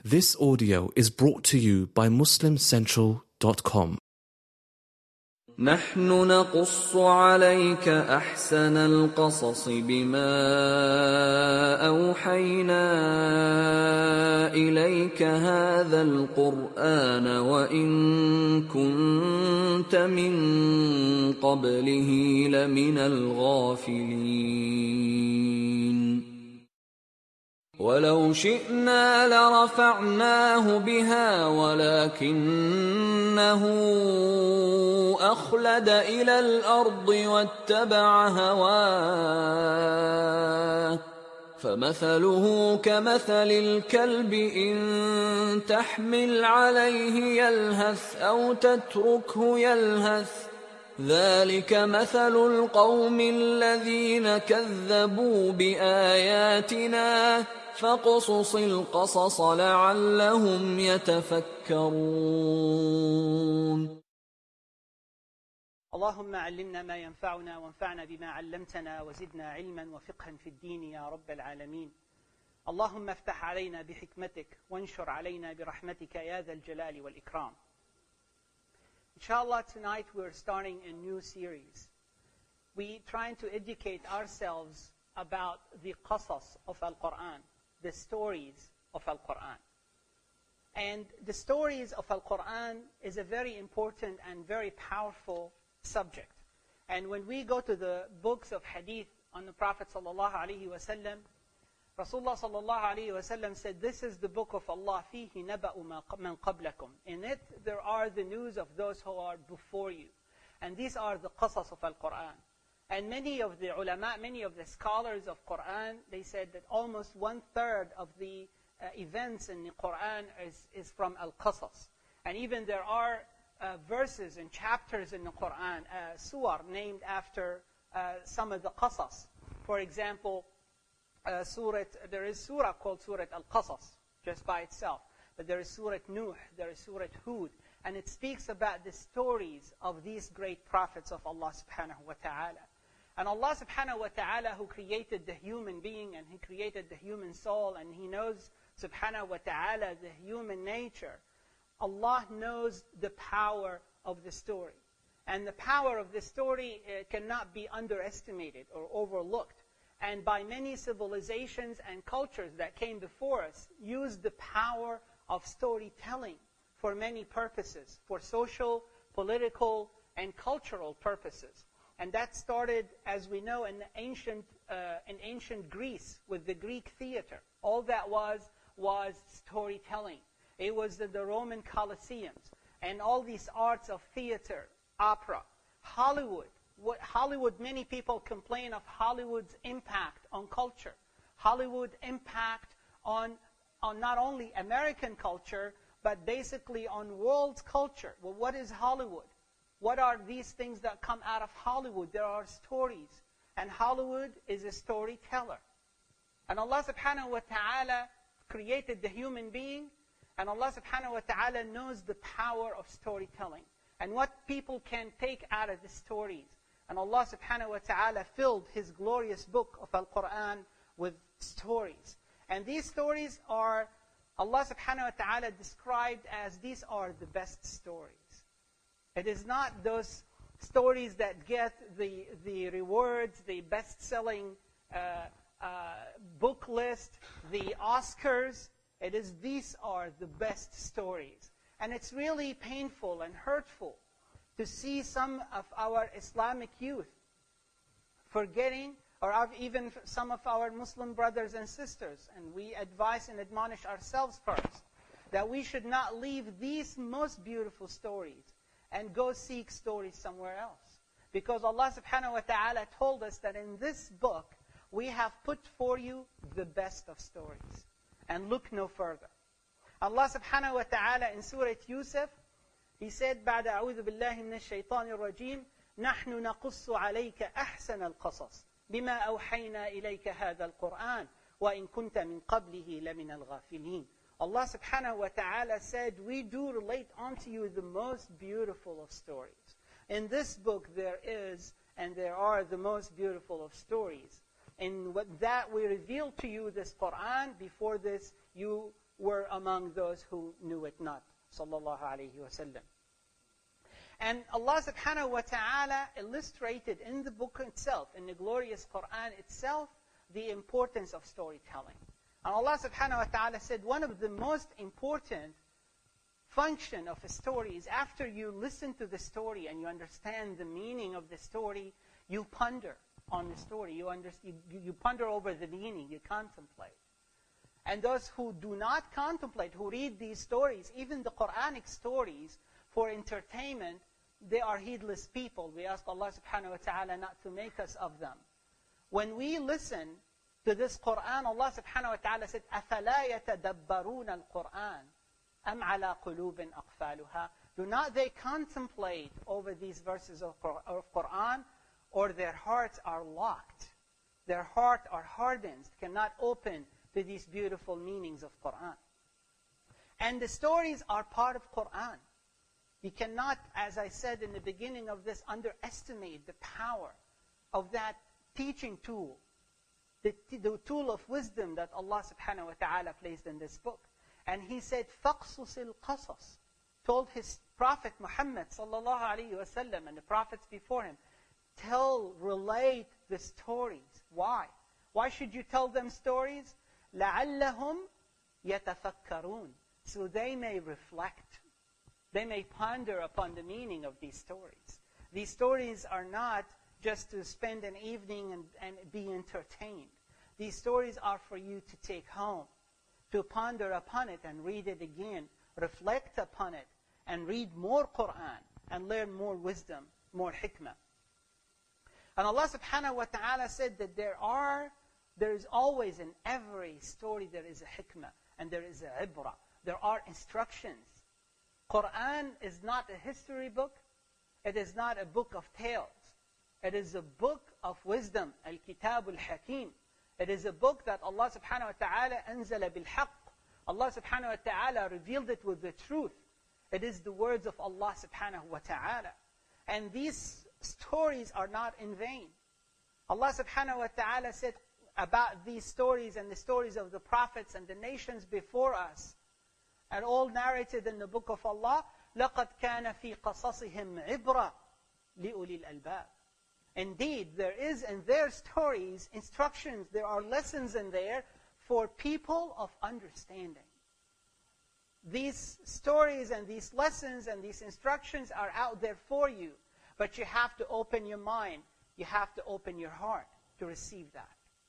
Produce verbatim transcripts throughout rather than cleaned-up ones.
This audio is brought to you by muslim central dot com. نحن نقص عليك أحسن القصص بما أوحينا إليك هذا القرآن وإن كنت من قبله لمن الغافلين ولو شئنا لرفعناه بها ولكنه أخلد إلى الأرض واتبع هواه فمثله كمثل الكلب إن تحمل عليه يلهث أو تتركه يلهث ذلك مثل القوم الذين كذبوا بآياتنا فاقصص القصص لعلهم يتفكرون. اللهم علمنا ما ينفعنا وانفعنا بما علمتنا وزدنا علما وفقها في الدين يا رب العالمين. اللهم افتح علينا بحكمتك وانشر علينا برحمتك يا ذا الجلال والإكرام. Inshallah, tonight we're starting a new series. We're trying to educate ourselves about the qasas of Al-Quran, the stories of Al-Quran. And the stories of Al-Quran is a very important and very powerful subject. And when we go to the books of hadith on the Prophet sallallahu alaihi wasallam, Rasulullah sallallahu alayhi wa sallam said, this is the book of Allah, فِيهِ نَبَأُ مَنْ قَبْلَكُمْ. In it, there are the news of those who are before you. And these are the qasas of Al-Quran. And many of the ulama, many of the scholars of Quran, they said that almost one-third of the uh, events in the Quran is, is from Al-Qasas. And even there are uh, verses and chapters in the Quran, uh, surah named after uh, some of the qasas. For example, Uh, surah, there is surah called Surah Al-Qasas, just by itself. But there is Surah Nuh, there is Surah Hud. And it speaks about the stories of these great prophets of Allah subhanahu wa ta'ala. And Allah subhanahu wa ta'ala, who created the human being and He created the human soul, and He knows subhanahu wa ta'ala the human nature, Allah knows the power of the story. And the power of the story uh, cannot be underestimated or overlooked. And by many civilizations and cultures that came before us, used the power of storytelling for many purposes, for social, political, and cultural purposes. And that started, as we know, in ancient, uh, in ancient Greece with the Greek theater. All that was, was storytelling. It was the, the Roman Colosseums, and all these arts of theater, opera, Hollywood. What Hollywood, many people complain of Hollywood's impact on culture. Hollywood impact on, on not only American culture, but basically on world culture. Well, what is Hollywood? What are these things that come out of Hollywood? There are stories. And Hollywood is a storyteller. And Allah subhanahu wa ta'ala created the human being, and Allah subhanahu wa ta'ala knows the power of storytelling and what people can take out of the stories. And Allah subhanahu wa ta'ala filled His glorious book of Al-Quran with stories. And these stories are, Allah subhanahu wa ta'ala described as, these are the best stories. It is not those stories that get the, the rewards, the best-selling uh, uh, book list, the Oscars. It is, these are the best stories. And it's really painful and hurtful to see some of our Islamic youth forgetting, or even some of our Muslim brothers and sisters, and we advise and admonish ourselves first, that we should not leave these most beautiful stories and go seek stories somewhere else. Because Allah subhanahu wa ta'ala told us that in this book, we have put for you the best of stories. And look no further. Allah subhanahu wa ta'ala in Surah Yusuf, He said, بعد أعوذ بالله من الشيطان الرجيم نحن نقص عليك أحسن القصص بما أوحينا إليك هذا القرآن وإن كنت من قبله لمن الغافلين. Allah subhanahu wa ta'ala said, we do relate unto you the most beautiful of stories. In this book there is, and there are the most beautiful of stories. In what that we revealed to you this Qur'an, before this you were among those who knew it not. Sallallahu alayhi wa sallam. And Allah subhanahu wa ta'ala illustrated in the book itself, in the glorious Quran itself, the importance of storytelling. And Allah subhanahu wa ta'ala said one of the most important function of a story is after you listen to the story and you understand the meaning of the story, you ponder on the story. You, under, you, you ponder over the meaning, you contemplate. And those who do not contemplate, who read these stories, even the Quranic stories, for entertainment, they are heedless people. We ask Allah subhanahu wa ta'ala not to make us of them. When we listen to this Quran, Allah subhanahu wa ta'ala said, أَفَلَا يَتَدَبَّرُونَ الْقُرْآنَ أَمْ عَلَى قُلُوبٍ أَقْفَالُهَا. Do not they contemplate over these verses of Quran, or their hearts are locked. Their heart are hardened, cannot open to these beautiful meanings of Quran. And the stories are part of Quran. You cannot, as I said in the beginning of this, underestimate the power of that teaching tool, the, the tool of wisdom that Allah subhanahu wa ta'ala placed in this book. And He said, فَقْصُصِ الْقَصَصِ, told His Prophet Muhammad sallallahu alayhi wa sallam and the prophets before him, tell, relate the stories. Why? Why should you tell them stories? لَعَلَّهُمْ يَتَفَكَّرُونَ, so they may reflect. They may ponder upon the meaning of these stories. These stories are not just to spend an evening and, and be entertained. These stories are for you to take home, to ponder upon it and read it again, reflect upon it, and read more Quran, and learn more wisdom, more hikmah. And Allah subhanahu wa ta'ala said that there are, there is always in every story there is a hikmah, and there is a ibrah. There are instructions. Quran is not a history book. It is not a book of tales. It is a book of wisdom, al-kitab al-hakim. It is a book that Allah subhanahu wa ta'ala anzala bil-haqq. Allah subhanahu wa ta'ala revealed it with the truth. It is the words of Allah subhanahu wa ta'ala. And these stories are not in vain. Allah subhanahu wa ta'ala said about these stories and the stories of the prophets and the nations before us, and all narrated in the book of Allah, لَقَدْ كَانَ فِي قَصَصِهِمْ عِبْرَةٌ لِأُولِي الْأَلْبَابِ. Indeed, there is in their stories instructions, there are lessons in there for people of understanding. These stories and these lessons and these instructions are out there for you, but you have to open your mind, you have to open your heart to receive that.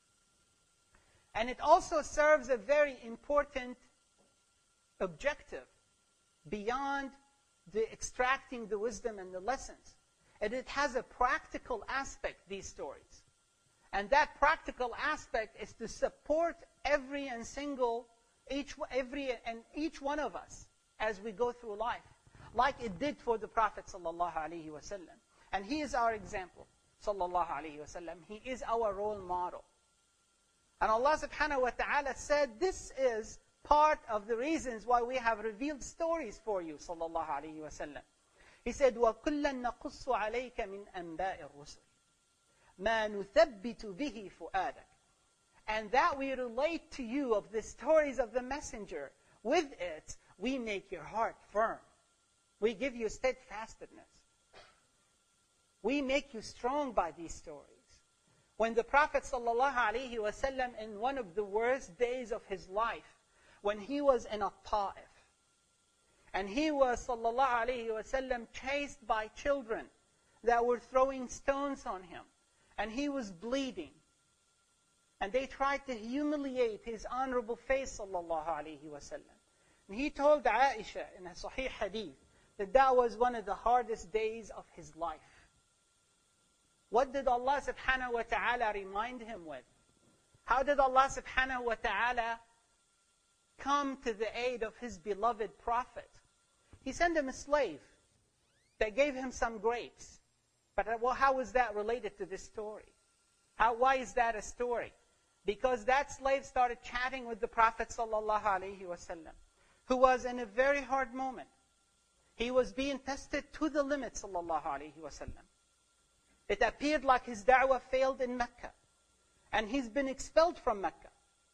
And it also serves a very important objective beyond the extracting the wisdom and the lessons. And it has a practical aspect, these stories. And that practical aspect is to support every and single, each, every and each one of us as we go through life, like it did for the Prophet sallallahu alaihi wasallam. And he is our example, sallallahu alaihi wasallam. He is our role model. And Allah subhanahu wa ta'ala said, this is part of the reasons why we have revealed stories for you, sallallahu alaihi wasallam. He said, وَكُلًّا نَقُصُّ عَلَيْكَ مِنْ أَنْبَاءِ الرُّسُلِ مَا نُثَبِّتُ بِهِ فُؤَادَكَ. And that we relate to you of the stories of the messenger. With it, we make your heart firm. We give you steadfastness. We make you strong by these stories. When the Prophet sallallahu alaihi wasallam, in one of the worst days of his life, when he was in At-Ta'if, and he was, sallallahu alayhi wasallam, chased by children that were throwing stones on him. And he was bleeding. And they tried to humiliate his honorable face, sallallahu alayhi wasallam. And he told Aisha in a Sahih Hadith that that was one of the hardest days of his life. What did Allah subhanahu wa ta'ala remind him with? How did Allah subhanahu wa ta'ala come to the aid of His beloved Prophet? He sent him a slave that gave him some grapes. But well, how is that related to this story? How, why is that a story? Because that slave started chatting with the Prophet sallallahu alaihi wasallam, who was in a very hard moment. He was being tested to the limit, sallallahu alaihi wasallam. It appeared like his da'wah failed in Mecca. And he's been expelled from Mecca.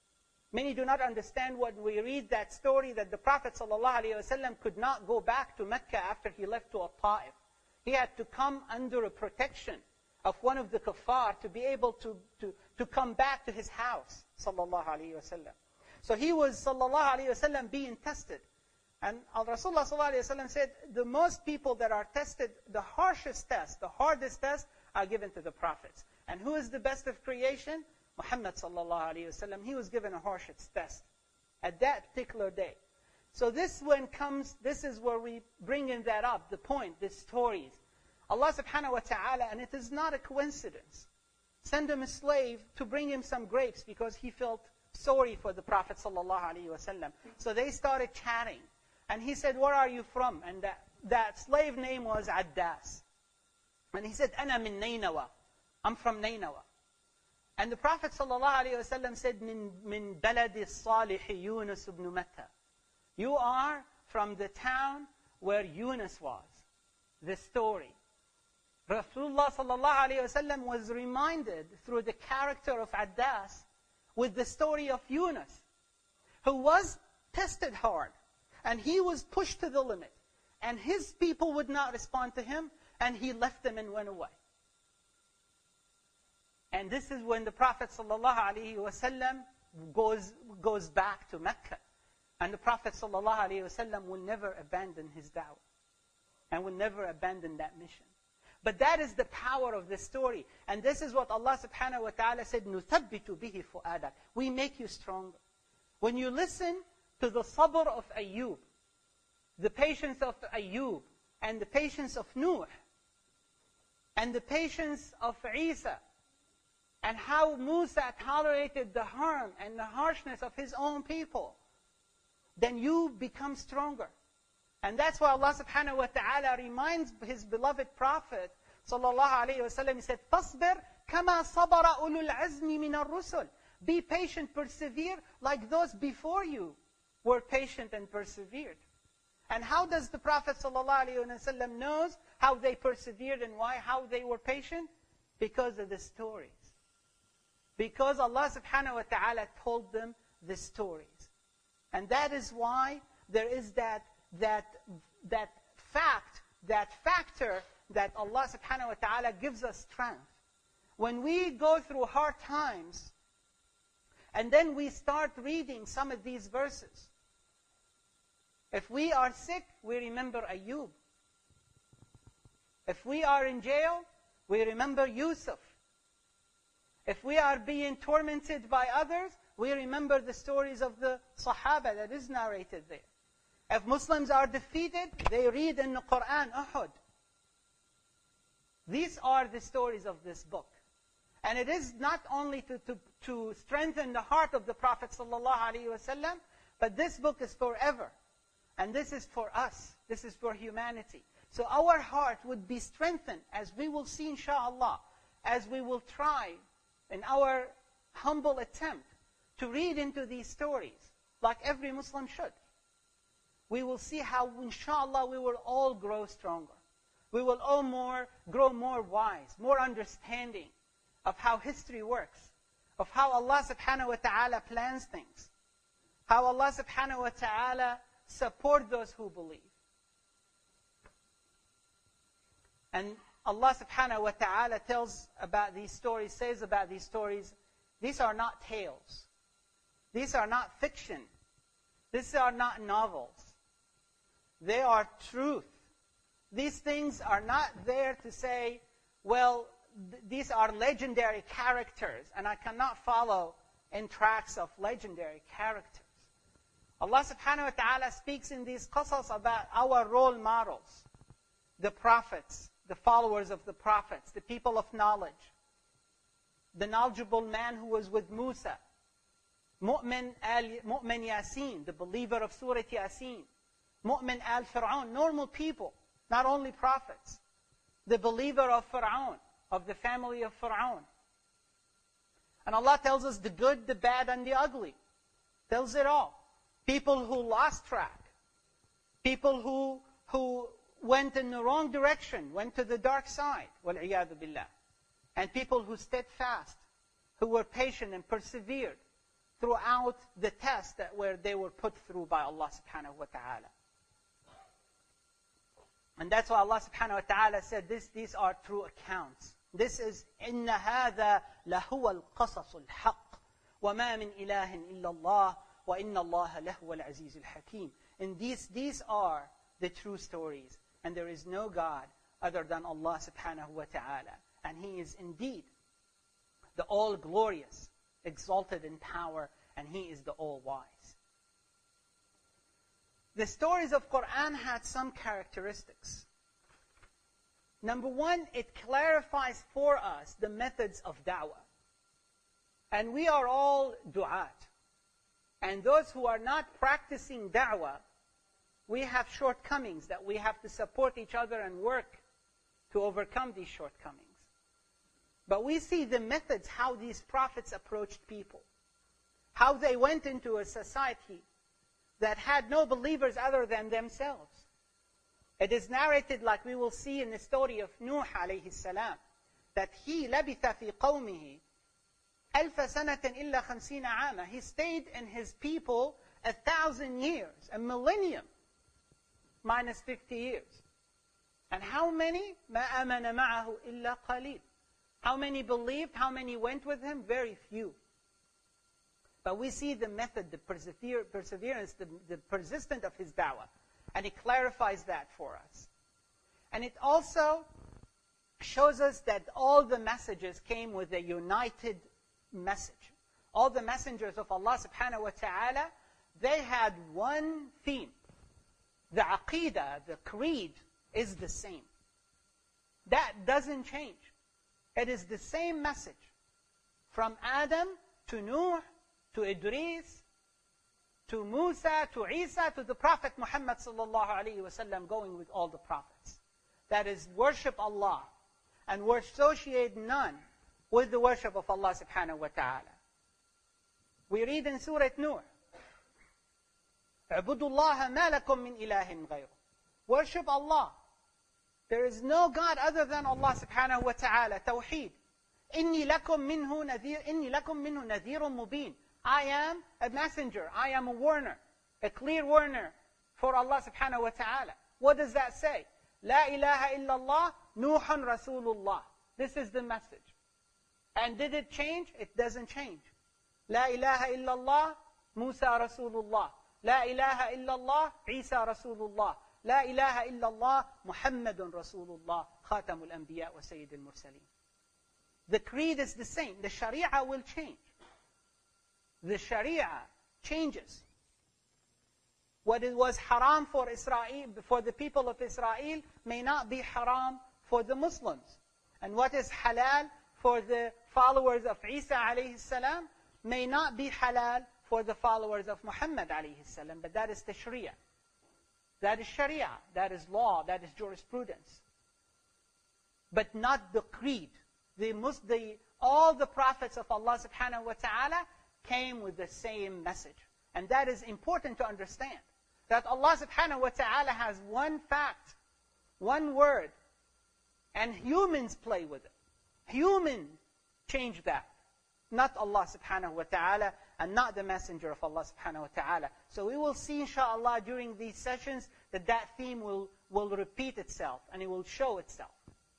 Many do not understand when we read that story that the Prophet ﷺ could not go back to Mecca after he left to Ta'if. He had to come under a protection of one of the kuffar to be able to, to, to come back to his house, sallallahu alayhi wa sallam. So he was, sallallahu alayhi wa sallam, being tested. And Rasulullah sallallahu alayhi wa sallam said, the most people that are tested, the harshest test, the hardest test, are given to the prophets. And who is the best of creation? Muhammad sallallahu alayhi wa sallam. He was given a harshest test at that particular day. So this when comes, this is where we bring in that up, the point, the stories. Allah subhanahu wa ta'ala, and it is not a coincidence, send him a slave to bring him some grapes because he felt sorry for the Prophet sallallahu alaihi wasallam. So they started chatting. And he said, where are you from? And that, that slave name was Addas. And he said, Ana min Nainawa. I'm from Nainawa. And the Prophet sallallahu alaihi wasallam said, Min, min baladi salih Yunus ibn Matta. You are from the town where Yunus was. The story. Rasulullah sallallahu alayhi wasallam was reminded through the character of Addas with the story of Yunus, who was tested hard, and he was pushed to the limit, and his people would not respond to him, and he left them and went away. And this is when the Prophet sallallahu alayhi wasallam goes, goes back to Mecca. And the Prophet sallallahu alayhi wasallam will never abandon his da'wah, and will never abandon that mission. But that is the power of this story. And this is what Allah subhanahu wa ta'ala said, نُثَبِّتُ بِهِ فُؤَادَكَ. We make you stronger. When you listen to the sabr of Ayyub, the patience of Ayyub, and the patience of Nuh, and the patience of Isa, and how Musa tolerated the harm and the harshness of his own people, then you become stronger. And that's why Allah subhanahu wa ta'ala reminds His beloved Prophet sallallahu alayhi wa sallam, He said, فَاصْبِرْ كَمَا صَبَرَ أُولُو الْعَزْمِ مِنَ الرُّسُلِ. Be patient, persevere, like those before you were patient and persevered. And how does the Prophet sallallahu alayhi wa sallam knows how they persevered and why, how they were patient? Because of the stories. Because Allah subhanahu wa ta'ala told them the stories. And that is why there is that that that fact, that factor that Allah subhanahu wa ta'ala gives us strength. When we go through hard times, and then we start reading some of these verses, if we are sick, we remember Ayyub. If we are in jail, we remember Yusuf. If we are being tormented by others, we remember the stories of the Sahaba that is narrated there. If Muslims are defeated, they read in the Quran, Uhud. These are the stories of this book. And it is not only to, to, to strengthen the heart of the Prophet ﷺ, but this book is forever. And this is for us. This is for humanity. So our heart would be strengthened, as we will see inshaAllah, as we will try in our humble attempt to read into these stories, like every Muslim should. We will see how, inshallah, we will all grow stronger. We will all more grow more wise, more understanding of how history works, of how Allah subhanahu wa ta'ala plans things, how Allah subhanahu wa ta'ala support those who believe. And Allah subhanahu wa ta'ala tells about these stories, says about these stories, these are not tales. These are not fiction. These are not novels. They are truth. These things are not there to say, well, th- these are legendary characters, and I cannot follow in tracks of legendary characters. Allah subhanahu wa ta'ala speaks in these qasas about our role models, the prophets, the followers of the prophets, the people of knowledge, the knowledgeable man who was with Musa, Mu'min al Mu'min Yasin, the believer of Surah Yasin, Mu'min al-Fir'aun, normal people, not only prophets. The believer of Fir'aun, of the family of Fir'aun. And Allah tells us the good, the bad, and the ugly. Tells it all. People who lost track. People who, who went in the wrong direction, went to the dark side. وَالْعِيَاذُ بِاللَّهِ. And people who stayed fast, who were patient and persevered. throughout the test that where they were put through by Allah subhanahu wa ta'ala. And that's why Allah subhanahu wa ta'ala said this, these are true accounts. This is إِنَّ هَذَا لَهُوَ الْقَصَصُ الْحَقِّ وَمَا مِنْ إِلَهٍ إِلَّا اللَّهِ وَإِنَّ اللَّهَ لَهُوَ الْعَزِيزُ الْحَكِيمُ. And these, these are the true stories. And there is no God other than Allah subhanahu wa ta'ala. And He is indeed the all-glorious, exalted in power, and He is the all-wise. The stories of Quran had some characteristics. Number one, it clarifies for us the methods of da'wah. And we are all du'at. And those who are not practicing da'wah, we have shortcomings that we have to support each other and work to overcome these shortcomings. But we see the methods, how these prophets approached people. How they went into a society that had no believers other than themselves. It is narrated, like we will see in the story of Nuh alayhi salam, that he لَبِثَ فِي قَوْمِهِ أَلْفَ سَنَةٍ إِلَّا خَمْسِينَ عَامًا. He stayed in his people a thousand years, a millennium, minus fifty years. And how many? مَا آمَنَ مَعَهُ إِلَّا قَلِيلٌ. How many believed? How many went with him? Very few. But we see the method, the persever perseverance, the, the persistence of his da'wah. And it clarifies that for us. And it also shows us that all the messages came with a united message. All the messengers of Allah subhanahu wa ta'ala, they had one theme. The aqidah, the creed, is the same. That doesn't change. It is the same message. From Adam to Nuh, to Idris, to Musa, to Isa, to the Prophet Muhammad sallallahu alayhi wa sallam, going with all the prophets. That is, worship Allah, and associate none with the worship of Allah subhanahu wa ta'ala. We read in Surah Nuh, اعبدوا الله ما لكم من إله غيره. Worship Allah. There is no God other than Allah subhanahu wa ta'ala. Tawheed. إني لكم منه نذير إني لكم منه نذير مبين. I am a messenger. I am a warner, a clear warner for Allah subhanahu wa ta'ala. What does that say? La ilaha illallah, Nuhun Rasulullah. This is the message. And did it change? It doesn't change. La ilaha illallah, Musa Rasulullah. La ilaha illallah, Isa Rasulullah. La ilaha illallah, Muhammadun Rasulullah, Khatamul Anbiya wa Sayyidul Mursaleen. The creed is the same. The Sharia will change. The Sharia changes. What it was haram for Israel, for the people of Israel, may not be haram for the Muslims. And what is halal for the followers of Isa alayhi salam, may not be halal for the followers of Muhammad alayhi salam. But that is the Sharia. That is Sharia. That is law. That is jurisprudence. But not the creed. The, the, all the prophets of Allah subhanahu wa ta'ala came with the same message. And that is important to understand. That Allah subhanahu wa ta'ala has one fact, one word, and humans play with it. Humans change that. Not Allah subhanahu wa ta'ala, and not the messenger of Allah subhanahu wa ta'ala. So we will see inshaAllah during these sessions that that theme will, will repeat itself, and it will show itself.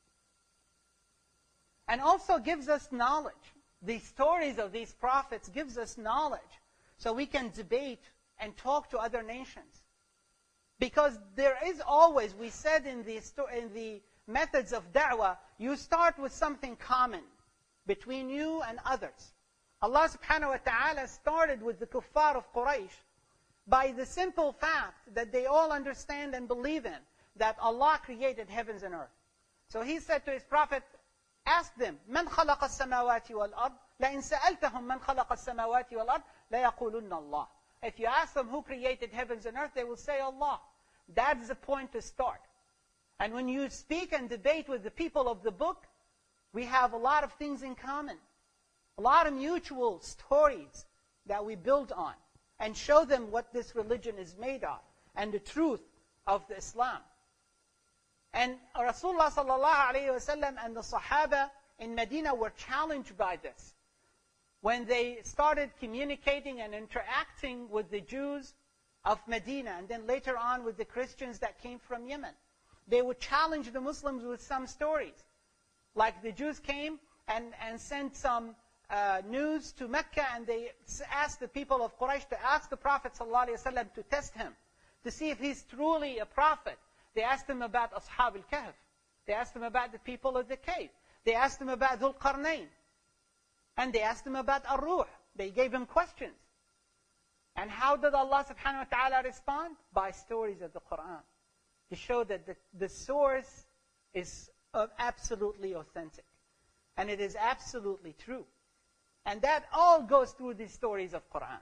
And also gives us knowledge. The stories of these prophets gives us knowledge, so we can debate and talk to other nations. Because there is always, we said in the, in the methods of da'wah, you start with something common between you and others. Allah subhanahu wa ta'ala started with the kuffar of Quraysh by the simple fact that they all understand and believe in that Allah created heavens and earth. So He said to His Prophet, ask them, مَنْ خَلَقَ السَّمَاوَاتِ وَالْأَرْضِ لَإِنْ سَأَلْتَهُمْ مَنْ خَلَقَ السَّمَاوَاتِ وَالْأَرْضِ لَيَقُولُنَّ اللَّهِ. If you ask them who created heavens and earth, they will say Allah. That's the point to start. And when you speak and debate with the people of the book, we have a lot of things in common. A lot of mutual stories that we build on. And show them what this religion is made of. And the truth of the Islam. And Rasulullah sallallahu alayhi wa sallam and the Sahaba in Medina were challenged by this. when they started communicating and interacting with the Jews of Medina, and then later on with the Christians that came from Yemen. They would challenge the Muslims with some stories. Like the Jews came and, and sent some uh, news to Mecca, and they asked the people of Quraysh to ask the Prophet ﷺ to test him, to see if he's truly a prophet. They asked him about Ashab al-Kahf. They asked him about the people of the cave. They asked him about Dhul Qarnayn. And they asked him about Ar-Ruh. They gave him questions. And how did Allah subhanahu wa ta'ala respond? By stories of the Quran. To show that the, the source is uh, absolutely authentic. And it is absolutely true. And that all goes through these stories of Quran.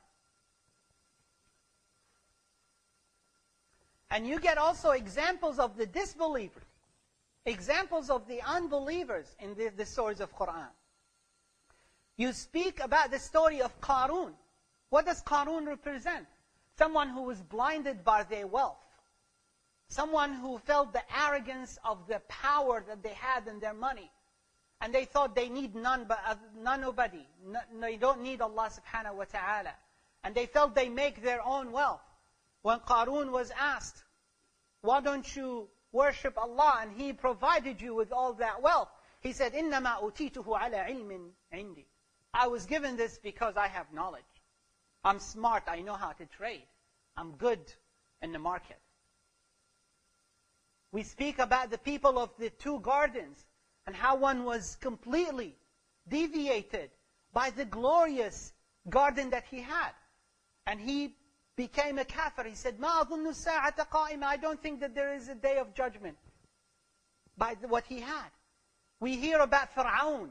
And you get also examples of the disbelievers. Examples of the unbelievers in the, the stories of Quran. You speak about the story of Qarun. What does Qarun represent? Someone who was blinded by their wealth. Someone who felt the arrogance of the power that they had in their money. And they thought they need none but uh, none nobody. No, they don't need Allah subhanahu wa ta'ala. And they felt they make their own wealth. When Qarun was asked, why don't you worship Allah? And He provided you with all that wealth. He said, إِنَّمَا أُوتِيتُهُ عَلَى عِلْمٍ عِنْدِي. I was given this because I have knowledge. I'm smart. I know how to trade. I'm good in the market. We speak about the people of the two gardens and how one was completely deviated by the glorious garden that he had. And he became a kafir. He said, مَا أَظُنُّ السَّاعَةَ قَائِمًا. I don't think that there is a day of judgment by what he had. We hear about Fir'aun,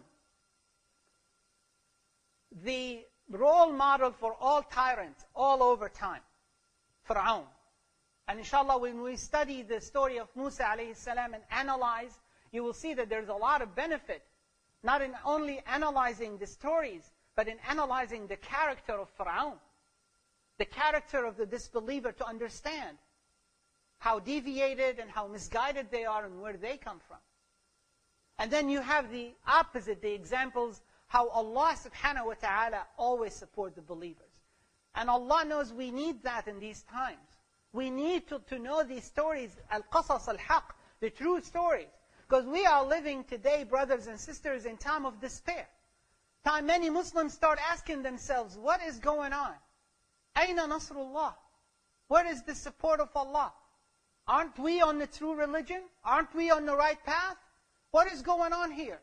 the role model for all tyrants all over time. Fir'aun. And inshallah, when we study the story of Musa alayhi salam and analyze, you will see that there's a lot of benefit, not in only analyzing the stories, but in analyzing the character of Fir'aun, the character of the disbeliever, to understand how deviated and how misguided they are and where they come from. And then you have the opposite, the examples, how Allah subhanahu wa ta'ala always support the believers. And Allah knows we need that in these times. We need to, to know these stories, al-qasas al-haq, the true stories. Because we are living today, brothers and sisters, in time of despair. Time many Muslims start asking themselves, what is going on? Aina nasrullah? Where is the support of Allah? Aren't we on the true religion? Aren't we on the right path? What is going on here?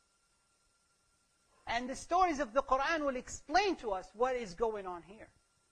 And the stories of the Quran will explain to us what is going on here.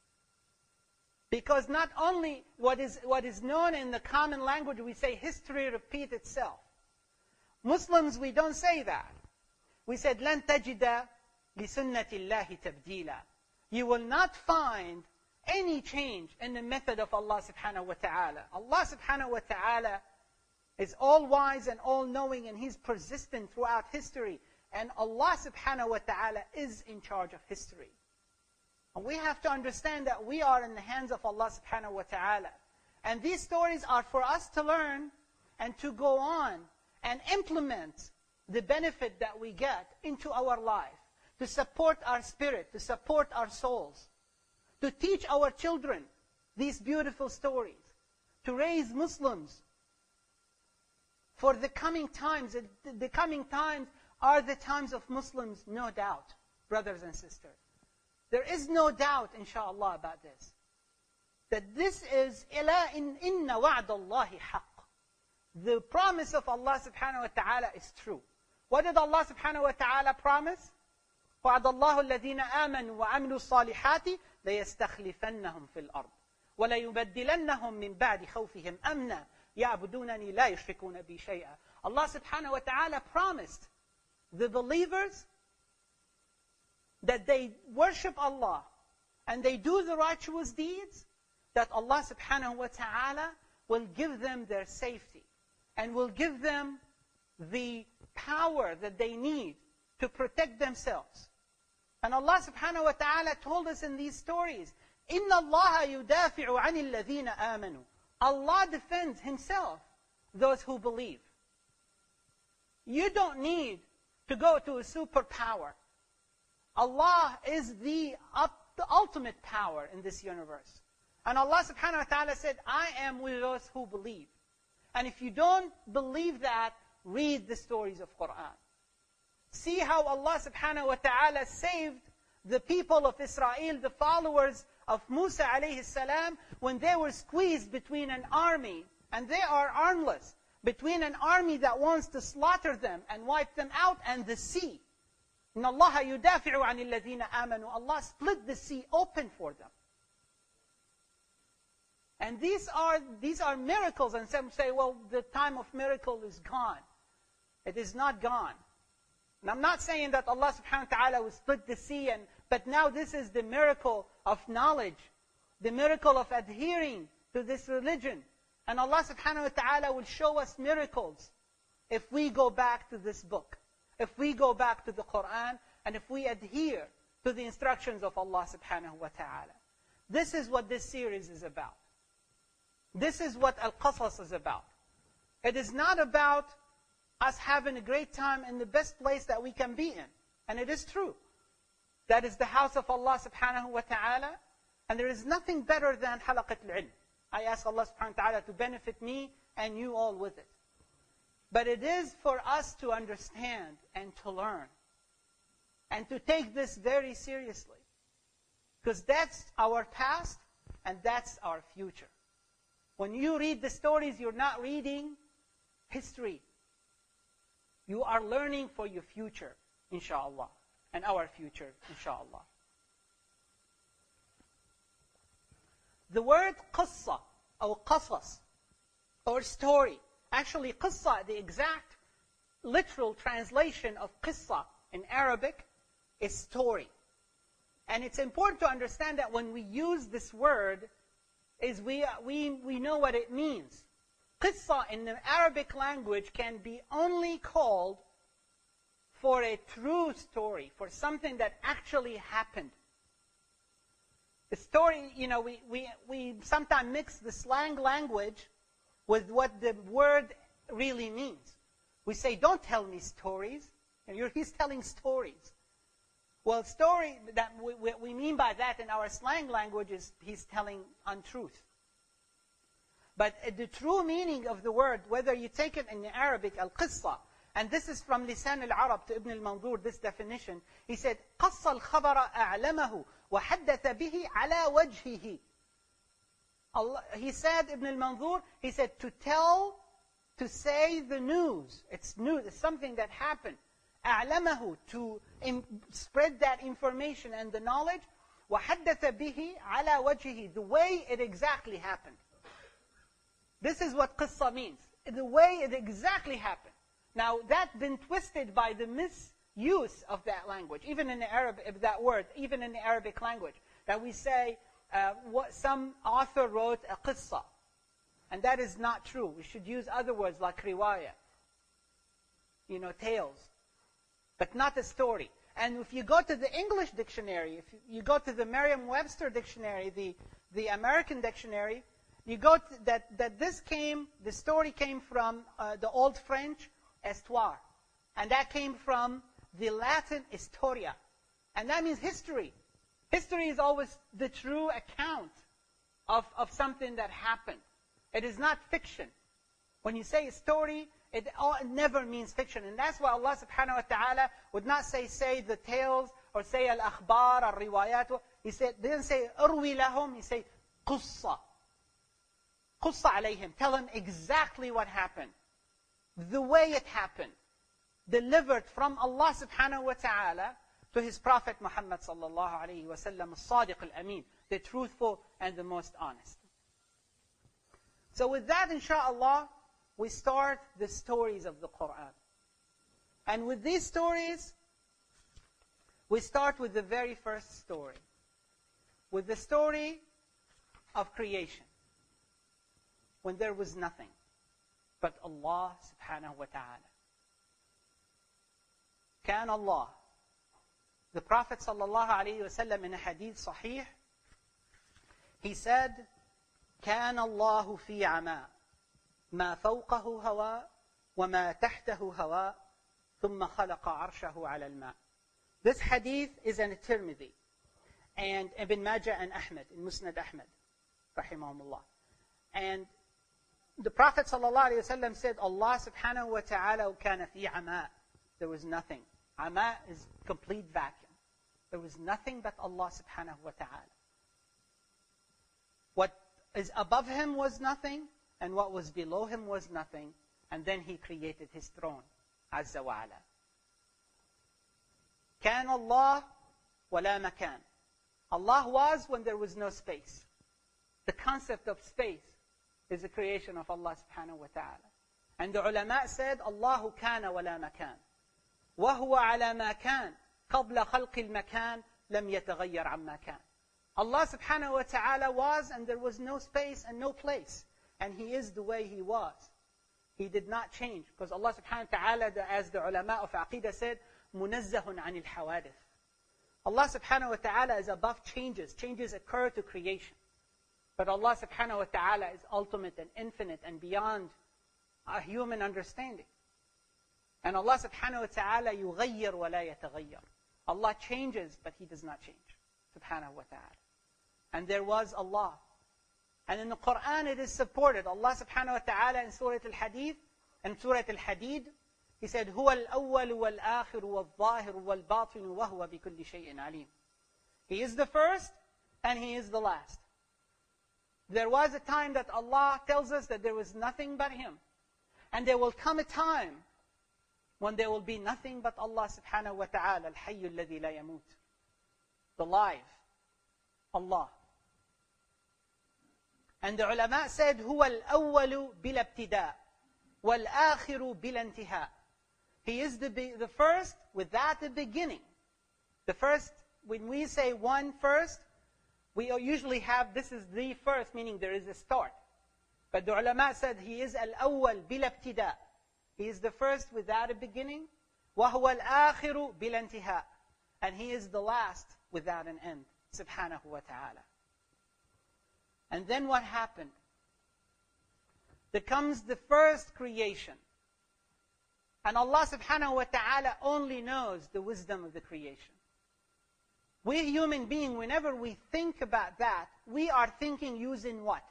Because not only what is, what is known in the common language, we say history repeats itself. Muslims, we don't say that. We said, لَن تَجِدَ لِسُنَّةِ اللَّهِ تَبْدِيلًا. You will not find any change in the method of Allah subhanahu wa ta'ala. Allah subhanahu wa ta'ala is all-wise and all-knowing, and He's persistent throughout history. And Allah subhanahu wa ta'ala is in charge of history. And we have to understand that we are in the hands of Allah subhanahu wa ta'ala. And these stories are for us to learn and to go on and implement the benefit that we get into our life, to support our spirit, to support our souls, to teach our children these beautiful stories, to raise Muslims for the coming times. The coming times are the times of Muslims, no doubt, brothers and sisters. There is no doubt, inshallah, about this. That this is, إِلَا إِنَّ وَعْدَ اللَّهِ حَقٌّ. The promise of Allah subhanahu wa ta'ala is true. What did Allah subhanahu wa ta'ala promise? وَعَدَ اللَّهُ الَّذِينَ آمَنُوا وَعَمِلُوا الصَّالِحَاتِ لَيَسْتَخْلِفَنَّهُمْ فِي الْأَرْضِ وَلَيُبَدِّلَنَّهُمْ مِنْ بَعْدِ خَوْفِهِمْ أَمْنًا يَعْبُدُونَنِي لَا يُشْرِكُونَ بِي شَيْئًا. Allah subhanahu wa ta'ala promised the believers that they worship Allah and they do the righteous deeds, that Allah subhanahu wa ta'ala will give them their safety and will give them the power that they need to protect themselves. And Allah subhanahu wa ta'ala told us in these stories, إِنَّ اللَّهَ يُدَافِعُ عَنِ الَّذِينَ آمَنُوا. Allah defends Himself, those who believe. You don't need to go to a superpower Allah is the, up, the ultimate power in this universe. And Allah subhanahu wa ta'ala said, I am with those who believe. And if you don't believe that, read the stories of Qur'an. See how Allah subhanahu wa ta'ala saved the people of Israel, the followers of Musa alayhi salam, when they were squeezed between an army, and they are armless, between an army that wants to slaughter them and wipe them out, and the sea. إِنَّ اللَّهَ يُدَافِعُ عَنِ الَّذِينَ آمَنُوا. Allah split the sea open for them. And these are, these are miracles. And some say, well, the time of miracle is gone. It is not gone. And I'm not saying that Allah subhanahu wa ta'ala will split the sea, and, but now this is the miracle of knowledge, the miracle of adhering to this religion. And Allah subhanahu wa ta'ala will show us miracles if we go back to this book, if we go back to the Qur'an, and if we adhere to the instructions of Allah subhanahu wa ta'ala. This is what this series is about. This is what Al-Qasas is about. It is not about us having a great time in the best place that we can be in. And it is true. That is the house of Allah subhanahu wa ta'ala. And there is nothing better than halaqat al-ilm. I ask Allah subhanahu wa ta'ala to benefit me and you all with it. But it is for us to understand and to learn. And to take this very seriously. Because that's our past and that's our future. When you read the stories, you're not reading history. You are learning for your future, inshallah, and our future, inshallah. The word qissa, or qasas, or story, actually qissa, the exact literal translation of qissa in Arabic is story. And it's important to understand that when we use this word, is we, we, we know what it means. Qissa in the Arabic language can be only called for a true story, for something that actually happened. The story, you know, we, we, we sometimes mix the slang language with what the word really means. We say, don't tell me stories. And you're, he's telling stories. Well, story, that we, what we mean by that in our slang language is he's telling untruth. But the true meaning of the word, whether you take it in the Arabic, al-qissa, and this is from Lisan al-Arab to Ibn al-Manzur, this definition, he said, قَصَّ الْخَبَرَ أَعْلَمَهُ وَحَدَّثَ بِهِ عَلَى وَجْهِهِ. Allah, he said, Ibn al-Manzur, he said, to tell, to say the news. It's news, it's something that happened. أَعْلَمَهُ, to im- spread that information and the knowledge. وَحَدَّثَ بِهِ عَلَى وَجْهِهِ, the way it exactly happened. This is what qissa means. The way it exactly happened. Now, that's been twisted by the misuse of that language, even in the Arabic, that word, even in the Arabic language, that we say, uh, what some author wrote a qissa. And that is not true. We should use other words like riwayah, you know, tales, but not a story. And if you go to the English dictionary, if you go to the Merriam-Webster dictionary, the, the American dictionary, you go to that, that this came, the story came from uh, the Old French, histoire. And that came from the Latin historia. And that means history. History is always the true account of, of something that happened. It is not fiction. When you say a story, it, all, it never means fiction. And that's why Allah subhanahu wa ta'ala would not say, say the tales, or say al-akhbar, al-riwayat. He said, didn't say, urwi lahum, he said, qussa. Qussa alayhim. Tell them exactly what happened. The way it happened. Delivered from Allah subhanahu wa ta'ala to His Prophet Muhammad sallallahu alayhi wa sallam, as-sadiq al-amin, the truthful and the most honest. So with that, inshaAllah, we start the stories of the Qur'an. And with these stories, we start with the very first story. With the story of creation. When there was nothing but Allah subhanahu wa ta'ala. Can Allah. The Prophet sallallahu alayhi wa sallam in a hadith sahih, he said, كان الله في عماء ما فوقه هواء وما تحته هواء ثم خلق عرشه على الماء This hadith is in Tirmidhi and Ibn Majah and Ahmad, in Musnad Ahmad, rahimahumullah. And the Prophet ﷺ said, Allah subhanahu wa ta'ala kana fi ama. There was nothing. Ama is complete vacuum. There was nothing but Allah subhanahu wa ta'ala. What is above him was nothing, and what was below him was nothing. And then he created his throne, Azza wa ala. Kan Allah wala makan. Allah was when there was no space. The concept of space is a creation of Allah subhanahu wa ta'ala. And the ulama said, Allahu kana wala makan. وَهُوَ عَلَى مَا كَانَ قَبْلَ خَلْقِ الْمَكَانِ لَمْ يَتَغَيَّرْ عَمَّا كَانَ. Allah subhanahu wa ta'ala was, and there was no space and no place. And He is the way He was. He did not change. Because Allah subhanahu wa ta'ala, as the ulama of Aqidah said, مُنَزَّهٌ عَنِ الْحَوَادِثِ. Allah subhanahu wa ta'ala is above changes. Changes occur to creation. But Allah subhanahu wa ta'ala is ultimate and infinite and beyond a human understanding. And Allah subhanahu wa ta'ala يُغَيِّرْ وَلَا يَتَغَيَّرْ. Allah changes, but He does not change. Subhanahu wa ta'ala. And there was Allah. And in the Quran it is supported. Allah subhanahu wa ta'ala in Surah Al-Hadid, in Surah Al-Hadid, He said, هُوَ الْأَوَّلُ وَالْآخِرُ وَالظَّاهِرُ وَالْبَاطِنُ وَهُوَ بِكُلِّ شَيْءٍ عَلِيمٌ. He is the first and He is the last. There was a time that Allah tells us that there was nothing but Him. And there will come a time when there will be nothing but Allah subhanahu wa ta'ala, al-hayyu alladhi la yamut. The live, Allah. And the ulama said, هُوَ الْأَوَّلُ بِلَا ابْتِدَاء وَالْآخِرُ بِلَا انْتِهَاء. He is the, the first without a beginning. The first, when we say one first, we usually have, this is the first, meaning there is a start. But the ulama said, He is al-awwal bila ibtida. He is the first without a beginning. وَهُوَ الْآخِرُ بِلَا انْتِهَاء. And He is the last without an end. Subhanahu wa ta'ala. And then what happened? There comes the first creation. And Allah subhanahu wa ta'ala only knows the wisdom of the creation. We human beings, whenever we think about that, we are thinking using what?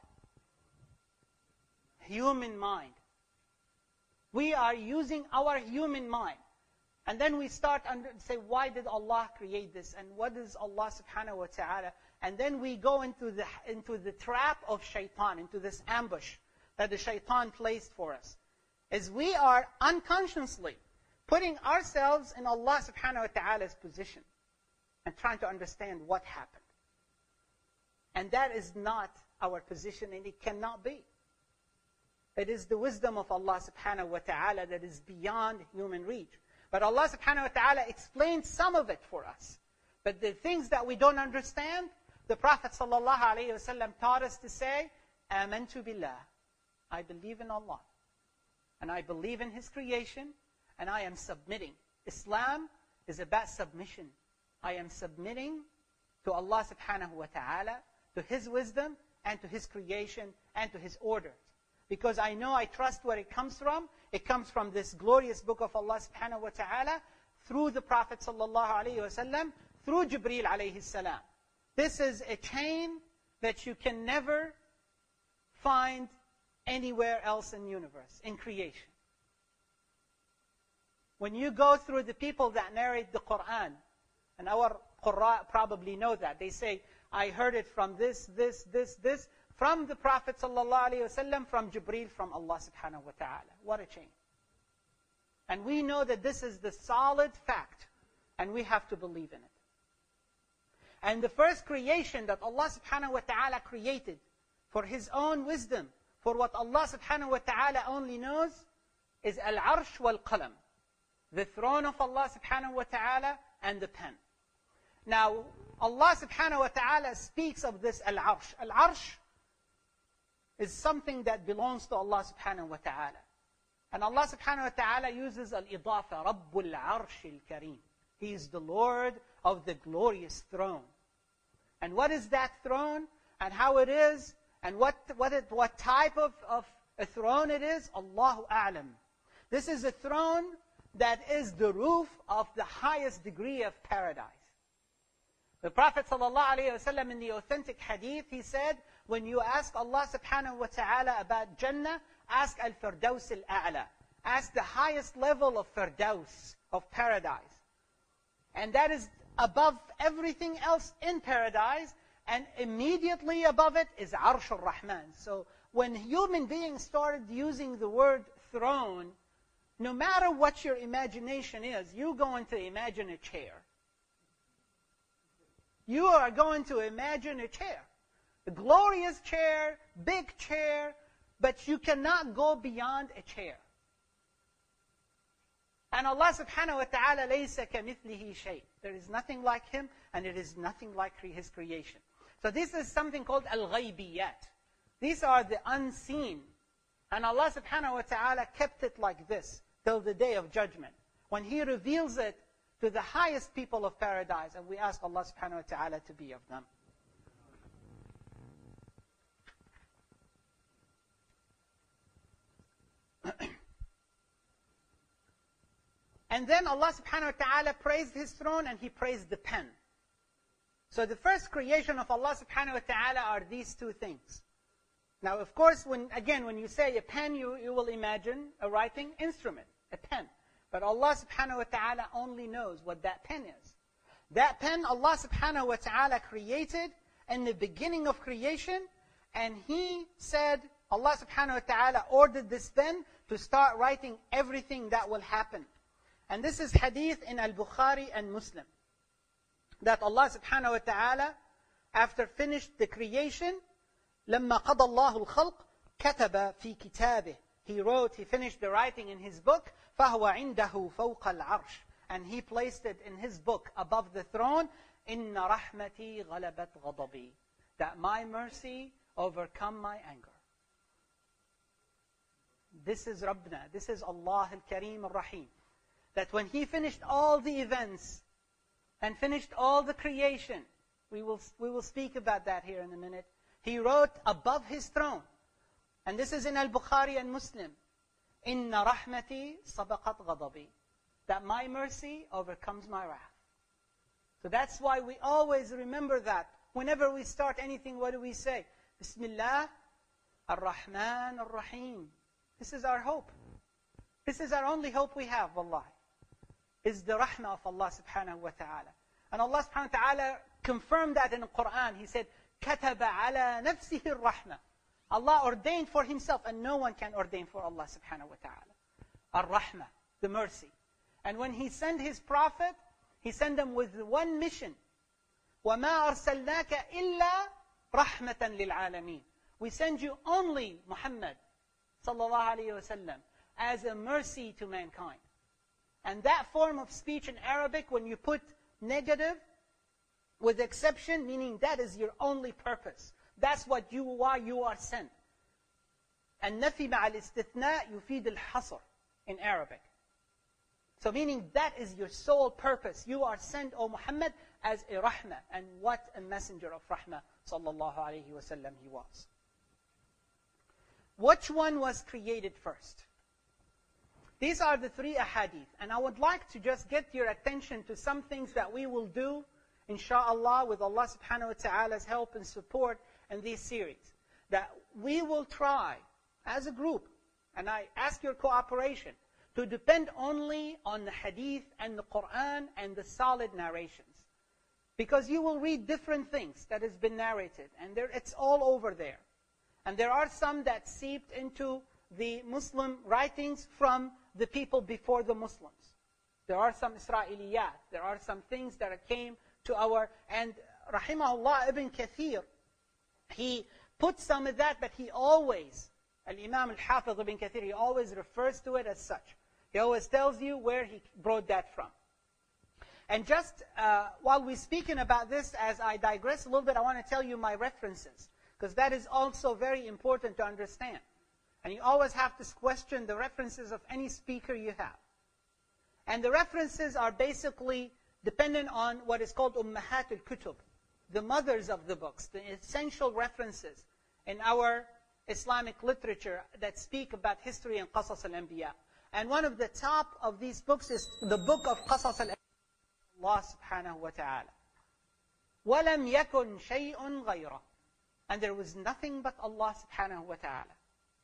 Human mind. We are using our human mind. And then we start to say, why did Allah create this? And what is Allah subhanahu wa ta'ala? And then we go into the, into the trap of shaitan, into this ambush that the shaitan placed for us. As we are unconsciously putting ourselves in Allah subhanahu wa ta'ala's position and trying to understand what happened. And that is not our position, and it cannot be. It is the wisdom of Allah subhanahu wa ta'ala that is beyond human reach. But Allah subhanahu wa ta'ala explained some of it for us. But the things that we don't understand, the Prophet sallallahu alayhi wa sallam taught us to say, Amantu billah. I believe in Allah. And I believe in His creation. And I am submitting. Islam is about submission. I am submitting to Allah subhanahu wa ta'ala, to His wisdom, and to His creation, and to His orders. Because I know, I trust where it comes from. It comes from this glorious book of Allah subhanahu wa ta'ala, through the Prophet sallallahu alayhi wa sallam, through Jibreel alayhi salam. This is a chain that you can never find anywhere else in the universe, in creation. When you go through the people that narrate the Quran, and our Qurra probably know that, they say, I heard it from this, this, this, this, from the Prophet sallallahu alaihi wasallam, from Jibreel, from Allah subhanahu wa ta'ala. What a chain. And we know that this is the solid fact, and we have to believe in it. And the first creation that Allah subhanahu wa ta'ala created for His own wisdom, for what Allah subhanahu wa ta'ala only knows, is al-arsh wal-qalam. The throne of Allah subhanahu wa ta'ala and the pen. Now, Allah subhanahu wa ta'ala speaks of this al-arsh. Al-arsh is something that belongs to Allah subhanahu wa ta'ala. And Allah subhanahu wa ta'ala uses al-idafa, Rabbul Arsh al-Kareem. He is the Lord of the glorious throne. And what is that throne? And how it is? And what what it, what type of, of a throne it is? Allahu a'lam. This is a throne that is the roof of the highest degree of paradise. The Prophet ﷺ in the authentic hadith, he said, when you ask Allah subhanahu wa ta'ala about Jannah, ask al-Firdaus al-A'la. Ask the highest level of Firdaus, of paradise. And that is above everything else in paradise, and immediately above it is Arsh al-Rahman. So when human beings started using the word throne, no matter what your imagination is, you're going to imagine a chair. You are going to imagine a chair. A glorious chair, big chair, but you cannot go beyond a chair. And Allah subhanahu wa ta'ala, لَيْسَ كَمِثْلِهِ شَيْءٍ. There is nothing like Him, and it is nothing like His creation. So this is something called al-ghaybiyat. These are the unseen. And Allah subhanahu wa ta'ala kept it like this till the day of judgment, when He reveals it to the highest people of paradise, and we ask Allah subhanahu wa ta'ala to be of them. And then Allah subhanahu wa ta'ala praised His throne, and He praised the pen. So the first creation of Allah subhanahu wa ta'ala are these two things. Now, of course, when again, when you say a pen, you, you will imagine a writing instrument, a pen. But Allah subhanahu wa ta'ala only knows what that pen is. That pen Allah subhanahu wa ta'ala created in the beginning of creation, and He said, Allah subhanahu wa ta'ala ordered this pen to start writing everything that will happen. And this is hadith in Al-Bukhari and Muslim, that Allah subhanahu wa ta'ala, after finished the creation, لَمَّا قَضَى اللَّهُ الْخَلْقِ كَتَبَ فِي كِتَابِهِ. He wrote, he finished the writing in his book, فَهُوَ عِنْدَهُ فَوْقَ الْعَرْشِ. And He placed it in His book above the throne, إِنَّ رَحْمَتِي غَلَبَتْ غَضَبِي. That my mercy overcome my anger. This is Rabbna, this is Allah al-Kareem al-Rahim. That when He finished all the events, and finished all the creation, we will, we will speak about that here in a minute, He wrote above His throne, and this is in Al-Bukhari and Muslim, إِنَّ رَحْمَتِي سَبَقَتْ غَضَبِي. That my mercy overcomes my wrath. So that's why we always remember that. Whenever we start anything, what do we say? Bismillah ar-Rahman ar-Rahim. This is our hope. This is our only hope we have, wallahi. Is the rahmah of Allah subhanahu wa ta'ala. And Allah subhanahu wa ta'ala confirmed that in the Quran. He said, كَتَبَ عَلَى نَفْسِهِ الرَّحْمَةِ. Allah ordained for Himself, and no one can ordain for Allah subhanahu wa ta'ala. Ar-Rahmah, the mercy. And when He sent His prophet, He sent them with one mission. وَمَا أَرْسَلْنَاكَ إِلَّا رَحْمَةً لِلْعَالَمِينَ. We send you only, Muhammad sallallahu alayhi wa sallam, as a mercy to mankind. And that form of speech in Arabic, when you put negative with exception, meaning that is your only purpose. That's what you, why you are sent. النفي مع الاستثناء يفيد الحصر in Arabic. So meaning that is your sole purpose. You are sent, O Muhammad, as a rahmah. And what a messenger of rahmah, sallallahu alayhi wa sallam, he was. Which one was created first? These are the three ahadith. And I would like to just get your attention to some things that we will do, inshaAllah, with Allah subhanahu wa ta'ala's help and support in this series. That we will try, as a group, and I ask your cooperation, to depend only on the hadith and the Quran and the solid narrations. Because you will read different things that has been narrated, and there, it's all over there. And there are some that seeped into the Muslim writings from the people before the Muslims. There are some Isra'iliyat, there are some things that came to our, and Rahimahullah Ibn Kathir, he put some of that, but he always, Al-Imam Al-Hafiz Ibn Kathir, he always refers to it as such. He always tells you where he brought that from. And just uh, while we're speaking about this, as I digress a little bit, I want to tell you my references, because that is also very important to understand. And you always have to question the references of any speaker you have. And the references are basically dependent on what is called Ummahat al-Kutub, the mothers of the books, the essential references in our Islamic literature that speak about history and Qasas al-Anbiya. And one of the top of these books is the book of Qasas al-Anbiya, Allah subhanahu wa ta'ala. وَلَمْ يَكُنْ شَيْءٌ غَيْرَهُ. And there was nothing but Allah subhanahu wa ta'ala.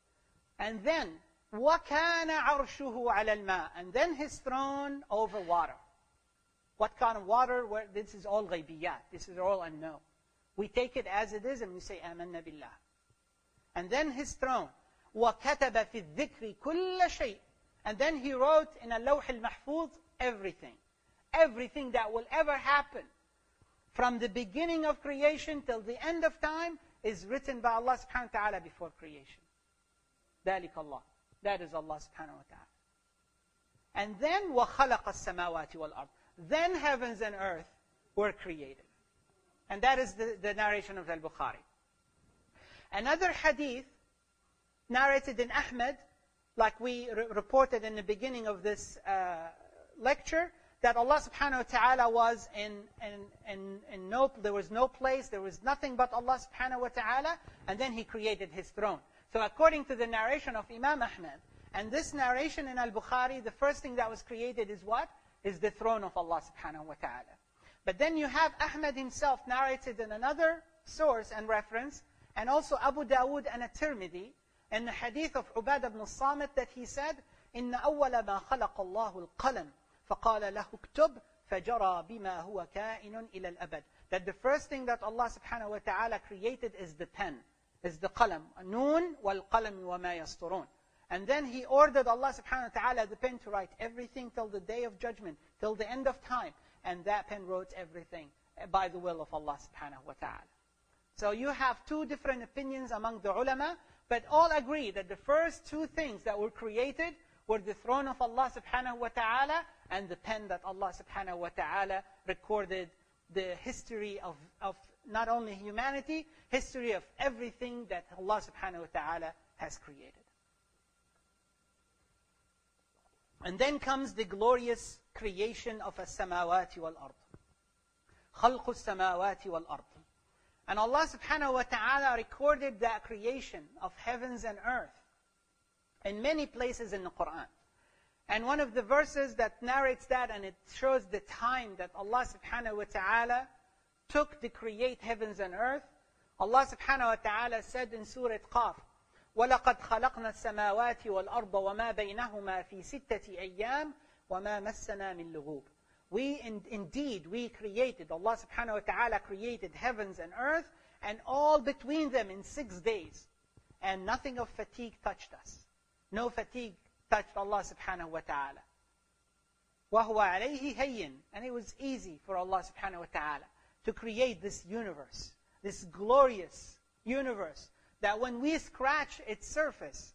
And then, وَكَانَ عَرْشُهُ عَلَى الْمَاءِ. And then his throne over water. What kind of water? Where, this is all ghaybiyat. This is all unknown. We take it as it is and we say, آمَنَّا بِاللَّهِ. And then his throne. وَكَتَبَ فِي الذِّكْرِ كُلَّ شَيْءٍ. And then he wrote in a lawh al-mahfuz everything. Everything that will ever happen. From the beginning of creation till the end of time is written by Allah subhanahu wa ta'ala before creation. ذَلِكَ Allah. That is Allah subhanahu wa ta'ala. And then وَخَلَقَ السَّمَاوَاتِ وَالْأَرْضِ. Then heavens and earth were created. And that is the, the narration of Al-Bukhari. Another hadith narrated in Ahmad, like we re reported in the beginning of this uh, lecture, that Allah subhanahu wa ta'ala was in, in, in, in no, there was no place, there was nothing but Allah subhanahu wa ta'ala, and then He created His throne. So according to the narration of Imam Ahmad, and this narration in Al-Bukhari, the first thing that was created is what? Is the throne of Allah subhanahu wa ta'ala. But then you have Ahmad himself narrated in another source and reference, and also Abu Dawood and At-Tirmidhi, in the hadith of Ubadah ibn Samit, that he said, إِنَّ أَوَّلَ مَا خَلَقَ اللَّهُ الْقَلَمِ فَقَالَ لَهُ اكْتُبْ فَجَرَى بِمَا هُوَ كَائِنٌ إِلَى الْأَبَدِ. That the first thing that Allah subhanahu wa ta'ala created is the pen, is the qalam. Noon wal-qalam wa ma yasturun. And then He ordered Allah subhanahu wa ta'ala the pen to write everything till the day of judgment, till the end of time. And that pen wrote everything by the will of Allah subhanahu wa ta'ala. So you have two different opinions among the ulama, but all agree that the first two things that were created were the throne of Allah subhanahu wa ta'ala and the pen that Allah subhanahu wa ta'ala recorded the history of, of not only humanity, history of everything that Allah subhanahu wa ta'ala has created. And then comes the glorious creation of as-samawati wal-ard. خَلْقُ السَّمَاوَاتِ وَالْأَرْضِ. And Allah subhanahu wa ta'ala recorded that creation of heavens and earth in many places in the Quran. And one of the verses that narrates that, and it shows the time that Allah subhanahu wa ta'ala took to create heavens and earth, Allah subhanahu wa ta'ala said in Surah Qaf, وَلَقَدْ خَلَقْنَا السَّمَاوَاتِ وَالْأَرْضَ وَمَا بَيْنَهُمَا فِي سِتَّةِ أَيَّامٍ وَمَا مَسَّنَا مِن لُغُوبٍ. We, in, indeed, we created, Allah subhanahu wa ta'ala created heavens and earth, and all between them in six days. And nothing of fatigue touched us. No fatigue touched Allah subhanahu wa ta'ala. وَهُوَ عَلَيْهِ هَيِّن. And it was easy for Allah subhanahu wa ta'ala to create this universe, this glorious universe, that when we scratch its surface,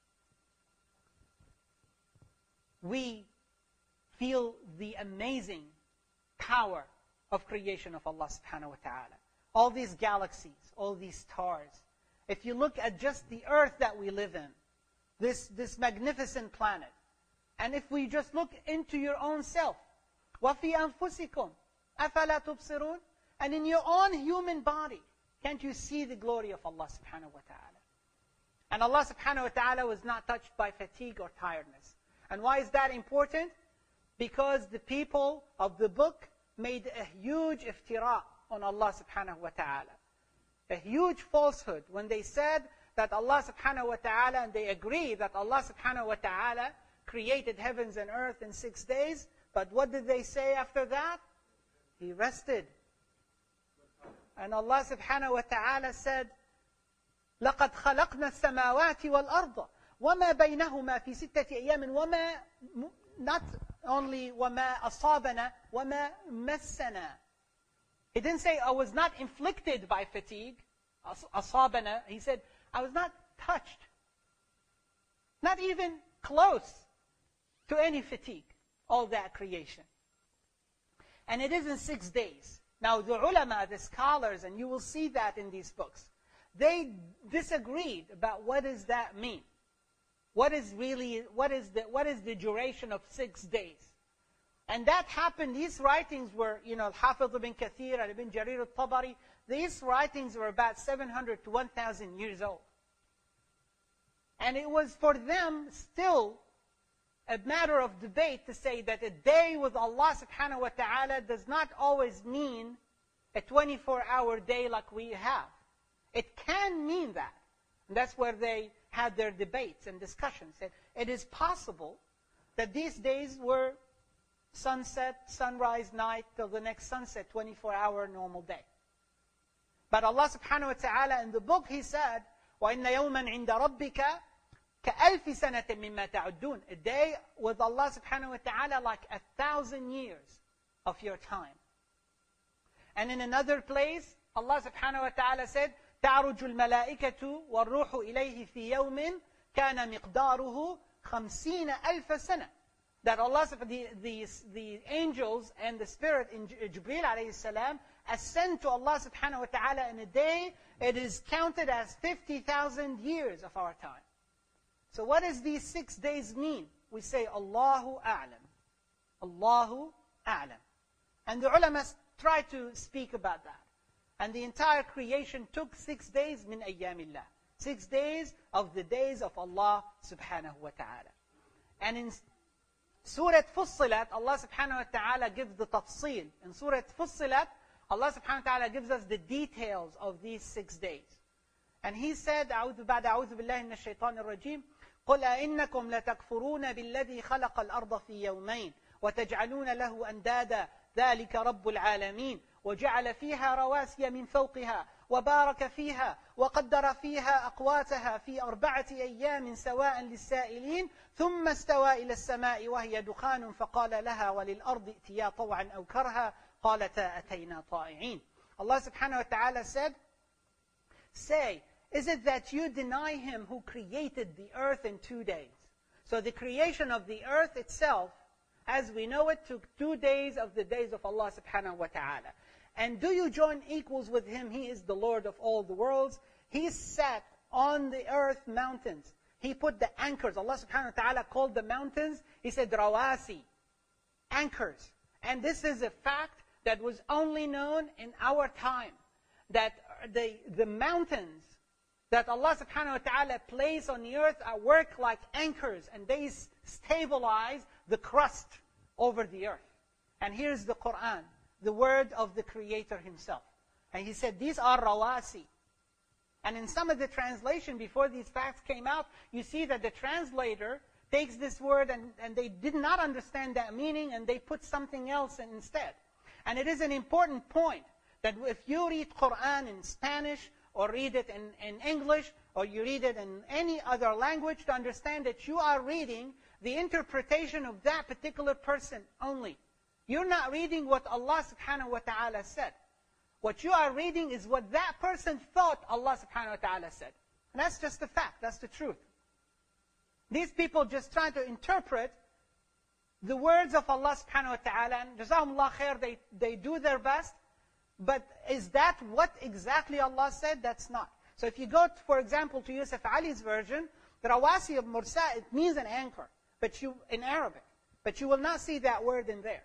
we feel the amazing power of creation of Allah subhanahu wa ta'ala. All these galaxies, all these stars. If you look at just the earth that we live in, this, this magnificent planet, and if we just look into your own self, وَفِي أَنفُسِكُمْ أَفَلَا تُبْصِرُونَ. And in your own human body, can't you see the glory of Allah subhanahu wa ta'ala? And Allah subhanahu wa ta'ala was not touched by fatigue or tiredness. And why is that important? Because the people of the book made a huge iftira on Allah subhanahu wa ta'ala. A huge falsehood when they said that Allah subhanahu wa ta'ala, and they agree that Allah subhanahu wa ta'ala created heavens and earth in six days. But what did they say after that? He rested. And Allah subhanahu wa ta'ala said, لَقَدْ خَلَقْنَا السَّمَاوَاتِ وَالْأَرْضَ وَمَا بَيْنَهُمَا فِي سِتَّةِ أَيَّامٍ وَمَا, not only وَمَا أَصَابَنَا وَمَا مَسَّنَا. He didn't say, I was not inflicted by fatigue, أَصَابَنَا. He said, I was not touched, not even close to any fatigue, all that creation. And it is in six days. Now the ulama, the scholars, and you will see that in these books, they disagreed about what does that mean. What is really, what is the, what is the duration of six days? And that happened, these writings were, you know, Al-Hafiz ibn Kathir, Ibn Jarir al-Tabari, these writings were about seven hundred to one thousand years old. And it was for them still a matter of debate to say that a day with Allah subhanahu wa ta'ala does not always mean a twenty-four hour day like we have. It can mean that. And that's where they had their debates and discussions. It, it is possible that these days were sunset, sunrise, night, till the next sunset, twenty-four hour normal day. But Allah subhanahu wa ta'ala in the book, He said, وَإِنَّ يَوْمًا عِنْدَ رَبِّكَ كَأَلْفِ سَنَةٍ مِمَّا تَعُدُّونَ. A day with Allah subhanahu wa ta'ala like a thousand years of your time. And in another place, Allah subhanahu wa ta'ala said, تَعْرُجُ الْمَلَائِكَةُ وَالرُّوحُ إِلَيْهِ فِي يَوْمٍ كَانَ مِقْدَارُهُ خَمْسِينَ أَلْفَ سَنَةٍ. That Allah, the, the, the angels and the Spirit in Jibreel alayhi salam ascend to Allah subhanahu wa ta'ala in a day. It is counted as fifty thousand years of our time. So what does these six days mean? We say, Allahu A'lam. Allahu A'lam. And the ulama try to speak about that. And the entire creation took six days min ayyamillah. Six days of the days of Allah subhanahu wa ta'ala. And in Surah Fussilat, Allah subhanahu wa ta'ala gives the tafsil. In Surah Fussilat, Allah subhanahu wa ta'ala gives us the details of these six days. And He said, أعوذ بعد أعوذ بالله من الشيطان الرجيم قل أئنكم لتكفرون بالذي خلق الأرض في يومين وتجعلون له أندادا ذلك رب العالمين وجعل فيها رواسي من فوقها وبارك فيها وقدر فيها أقواتها في أربعة أيام سواء للسائلين ثم استوى إلى السماء وهي دخان فقال لها وللأرض ائتيا طوعا أو كرها قالتا أتينا طائعين. Allah subhanahu wa ta'ala said, say, is it that you deny Him who created the earth in two days? So the creation of the earth itself, as we know it, took two days of the days of Allah subhanahu wa ta'ala. And do you join equals with Him? He is the Lord of all the worlds. He sat on the earth mountains. He put the anchors. Allah subhanahu wa ta'ala called the mountains, He said, rawasi, anchors. And this is a fact that was only known in our time. That the, the mountains that Allah subhanahu wa ta'ala placed on the earth are work like anchors, and they stabilize the crust over the earth. And here's the Quran, the word of the Creator Himself. And He said, these are rawasi. And in some of the translation, before these facts came out, you see that the translator takes this word and, and they did not understand that meaning, and they put something else in instead. And it is an important point that if you read Quran in Spanish, or read it in, in English, or you read it in any other language, to understand that you are reading the interpretation of that particular person only. You're not reading what Allah subhanahu wa ta'ala said. What you are reading is what that person thought Allah subhanahu wa ta'ala said. And that's just the fact, that's the truth. These people just try to interpret the words of Allah subhanahu wa ta'ala, and Jazakumullah khair, they, they do their best. But is that what exactly Allah said? That's not. So if you go, to, for example, to Yusuf Ali's version, the rawasi of Mursa, it means an anchor, but you in Arabic. But you will not see that word in there.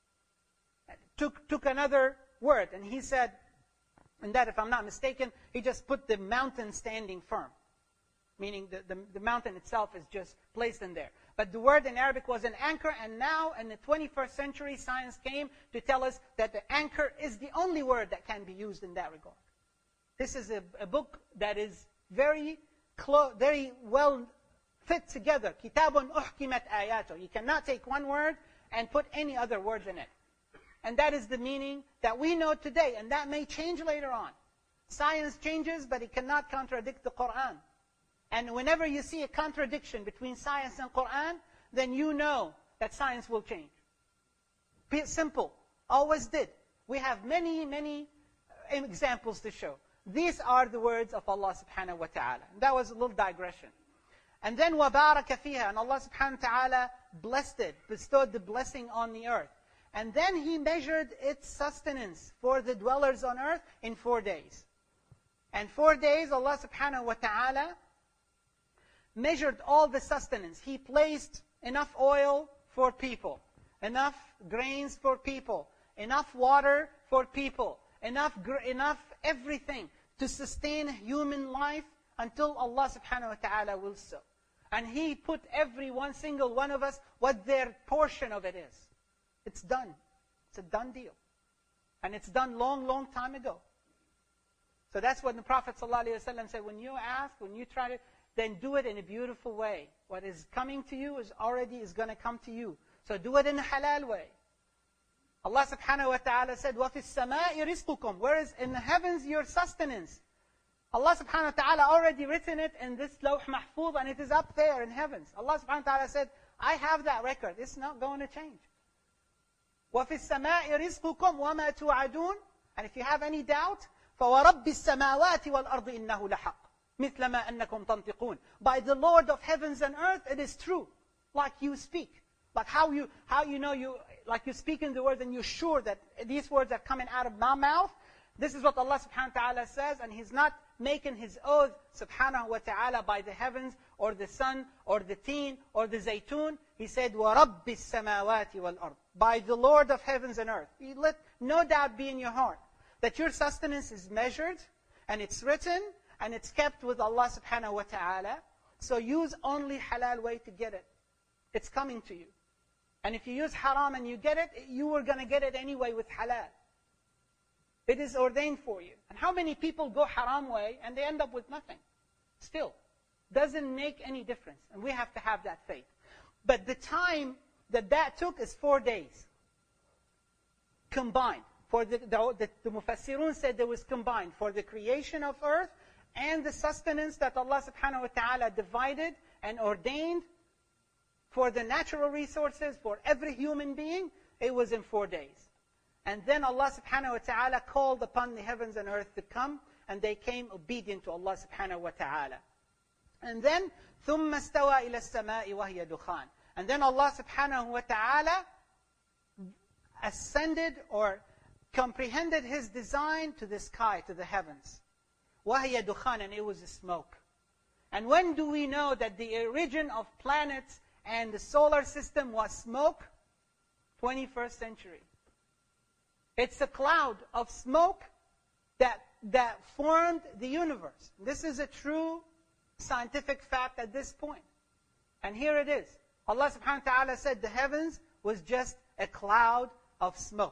Took, took another word, and he said, and that, if I'm not mistaken, he just put the mountain standing firm. Meaning the, the, the mountain itself is just placed in there. But the word in Arabic was an anchor, and now in the twenty-first century, science came to tell us that the anchor is the only word that can be used in that regard. This is a, a book that is very close, very well fit together. Kitabun uhkimat ayato. You cannot take one word and put any other words in it. And that is the meaning that we know today, and that may change later on. Science changes, but it cannot contradict the Quran. And whenever you see a contradiction between science and Quran, then you know that science will change. Be simple. Always did. We have many, many examples to show. These are the words of Allah subhanahu wa ta'ala. That was a little digression. And then وَبَارَكَ فِيهَا, and Allah subhanahu wa ta'ala blessed it, bestowed the blessing on the earth. And then He measured its sustenance for the dwellers on earth in four days. And four days, Allah subhanahu wa ta'ala measured all the sustenance. He placed enough oil for people, enough grains for people, enough water for people, enough enough everything to sustain human life until Allah subhanahu wa ta'ala will so. And He put every one single one of us what their portion of it is. It's done. It's a done deal. And it's done long, long time ago. So that's what the Prophet ﷺ said, when you ask, when you try to, then do it in a beautiful way. What is coming to you is already is going to come to you. So do it in a halal way. Allah subhanahu wa ta'ala said, وَفِي السَّمَاءِ رِزْقُكُمْ. Whereas in the heavens, your sustenance. Allah subhanahu wa ta'ala already written it in this lawh mahfuz, and it is up there in heavens. Allah subhanahu wa ta'ala said, I have that record. It's not going to change. وَفِي السَّمَاءِ رِزْقُكُمْ وَمَا تُوعَدُونَ. And if you have any doubt, فَوَرَبِّ السَّمَاوَاتِ وَالْأَرْضِ إِنَّهُ لَحَقٌّ مِثْلَ مَا أَنَّكُمْ تَنْطِقُونَ. By the Lord of heavens and earth, it is true, like you speak. Like how you, how you know you, like you speak in the words and you're sure that these words are coming out of my mouth. This is what Allah subhanahu wa ta'ala says, and He's not making His oath subhanahu wa ta'ala by the heavens, or the sun, or the teen, or the zaytun. He said, وَرَبِّ السَّمَاوَاتِ وَالْأَرْضِ. By the Lord of heavens and earth. You let no doubt be in your heart that your sustenance is measured, and it's written, and it's kept with Allah subhanahu wa ta'ala. So use only halal way to get it. It's coming to you. And if you use haram and you get it, you were going to get it anyway with halal. It is ordained for you. And how many people go haram way and they end up with nothing? Still, doesn't make any difference. And we have to have that faith. But the time that that took is four days. Combined. For the, the, the, the Mufassirun said there was combined for the creation of earth and the sustenance that Allah subhanahu wa ta'ala divided and ordained for the natural resources, for every human being, it was in four days. And then Allah subhanahu wa ta'ala called upon the heavens and earth to come, and they came obedient to Allah subhanahu wa ta'ala. And then, ثُمَّ اسْتَوَى إِلَى السَّمَاءِ وَهِيَ دُخَانٍ. And then Allah subhanahu wa ta'ala ascended or comprehended His design to the sky, to the heavens. وَهِيَ دُخَانٍ. And it was a smoke. And when do we know that the origin of planets and the solar system was smoke? twenty-first century. It's a cloud of smoke that, that formed the universe. This is a true scientific fact at this point. And here it is. Allah subhanahu wa ta'ala said the heavens was just a cloud of smoke.